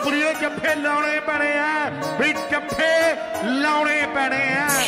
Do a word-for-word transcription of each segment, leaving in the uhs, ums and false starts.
बुढ़िए जफ्फे लाने पड़े हैं भी जफ्फे लाने पड़े हैं।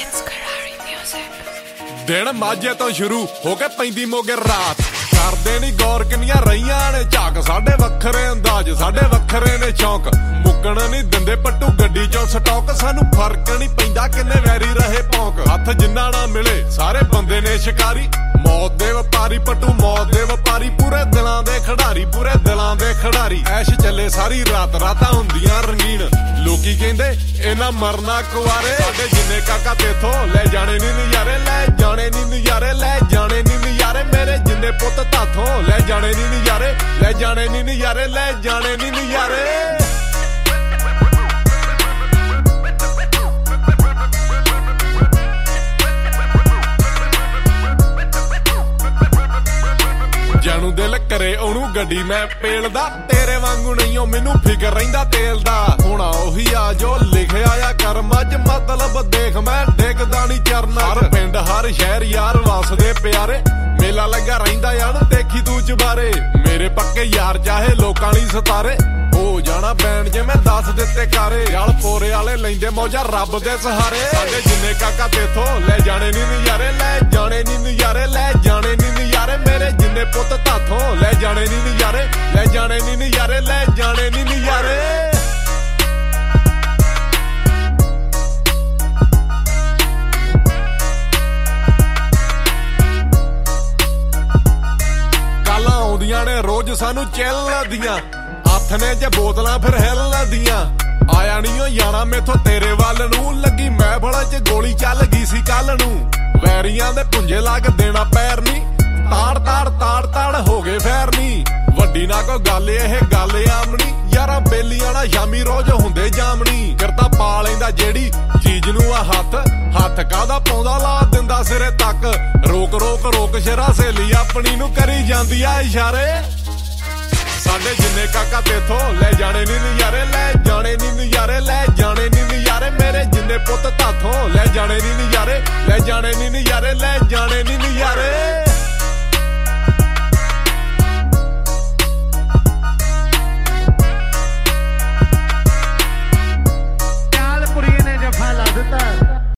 दिन माझे तो शुरू हो के पैंदी मोगे रात करदे नी गौर किन्नियां रहियां ने झाक साडे वखरे अंदाज साडे वखरे ने शौक मुक्कण नहीं दिंदे पट्टू गड्डी चों स्टॉक सानू फर्क नहीं पैंदा किन्ने वैरी रहे भौंक हत्थ जिन्ना ना मिले सारे बंदे ने शिकारी मौत दे वपारी पट्टू मौत दे वपारी पूरे दिलां दे खिडारी पूरे दिलां दे खिडारी ऐश चले सारी रात रातां हुंदियां रंगीन लोकी कहंदे इन्हां मरना कुआरे साडे जिन्ने काका तेथों ले जाने नी नज़ारे ले जाने नी नज़ारे ले जाने नी नज़ारे मेरे जिन्ने पुत्त ताथों ले जाने नी नज़ारे ले जाने नी नज़ारे ले जाने नी नज़ारे। जानू दिल करे ओनू गड्डी मैं पेलदा तेरे वांगू नहीं हो मैनू फिकर रहिंदा तेल दा होना ओही आ जो लिखिया आ करम अज मतलब देख मैं डिगदा नहीं चरना हर पिंड हर शहर यार वसदे प्यारे मेला लगा रहिंदा यार देखी तू चबारे मेरे पक्के यार चाहे लोकां नी सतारे हो जाना बैन जे मैं दस दिते कारे याल पोरे वाले लैंदे मौजा रब दे सहारे साडे जिन्ने काका तेथों ले जाने नी नज़ारे ले जाने नी नज़ारे ले जाने नी नज़ारे मेरे जिन्ने पुत्त ताथों ले जाने नी नज़ारे ले जाने नी नज़ारे ले जाने नी नज़ारे। गालां आउंदियां ने रोज सानू चिल्लदियां हथ ने जे बोतलां फिर हिलदियां आया नहीं हो जाना मेथों तेरे वल नूं लगी महफल च गोली चल गई सी कल नूं वैरियां दे पुंजे ला के देना पैर नी ताड़ ताड़ ताड़ ताड़ हो गए फैर नी वड्डी ना कोई गल एह गल आमनी यारां बेलियां ना शामी रोज हुंदे जामनी करता पा लैंदा जेड़ी चीज नूं आ हथ हथ कादा पाउंदा ला दिंदा सिरे तक रोक रोक रोक शरा सहेली अपनी नूं करी जांदी आ इशारे साडे जिन्ने काका तेथों ले जाने नी नज़ारे ले जाने नी नज़ारे ले जाने नी नज़ारे मेरे जिन्ने पुत्त ताथों ले जाने नी नज़ारे ले जाने नी नज़ारे ले जाने नी नज़ारे।